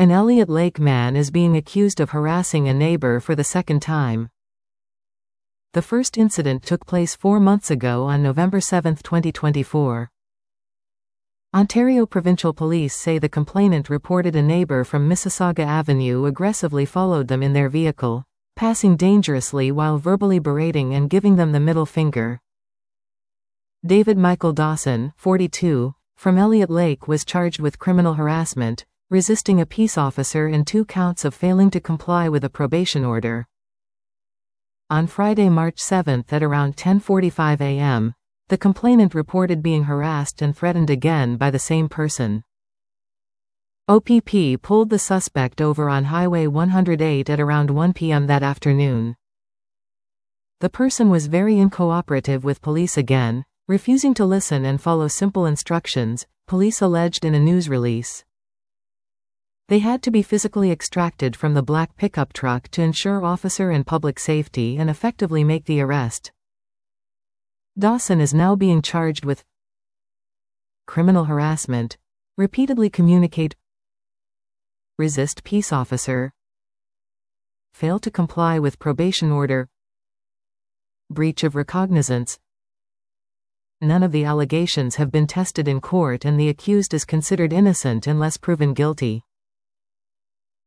An Elliott Lake man is being accused of harassing a neighbor for the second time. The first incident took place 4 months ago on November 7, 2024. Ontario Provincial Police say the complainant reported a neighbor from Mississauga Avenue aggressively followed them in their vehicle, passing dangerously while verbally berating and giving them the middle finger. David Michael Dawson, 42, from Elliott Lake was charged with criminal harassment, resisting a peace officer and 2 counts of failing to comply with a probation order. On Friday, March 7 at around 10:45 a.m., the complainant reported being harassed and threatened again by the same person. OPP pulled the suspect over on Highway 108 at around 1 p.m. that afternoon. The person was very uncooperative with police again, refusing to listen and follow simple instructions, police alleged in a news release. They had to be physically extracted from the black pickup truck to ensure officer and public safety and effectively make the arrest. Dawson is now being charged with criminal harassment, repeatedly communicate, resist peace officer, fail to comply with probation order, breach of recognizance. None of the allegations have been tested in court and the accused is considered innocent unless proven guilty.